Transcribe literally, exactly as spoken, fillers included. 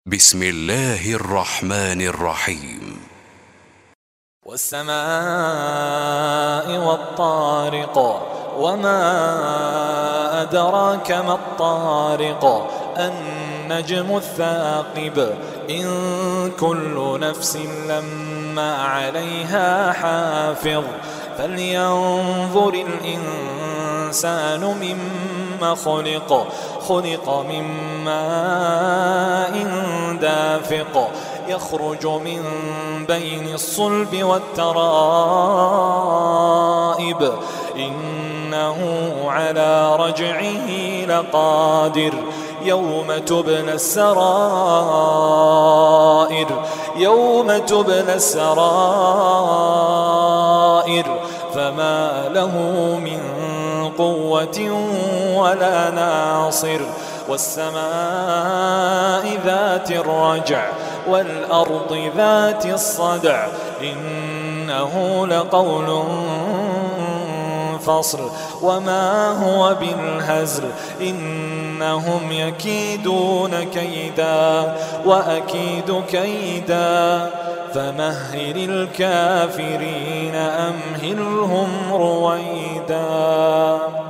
بسم الله الرحمن الرحيم. والسماء والطارق وما أدراك ما الطارق النجم الثاقب إن كل نفس لما عليها حافظ فلينظر الإنسان مما خلق خلق من ماء دافق يخرج من بين الصلب والترائب إنه على رجعه لقادر يوم تبلى السرائر يوم تبلى السرائر فما له من قوة ولا ناصر والسماء ذات الرجع والأرض ذات الصدع إنه لقول فصل وما هو بالهزل إنهم يكيدون كيدا وأكيد كيدا فمهل الكافرين أمهلهم رويدا.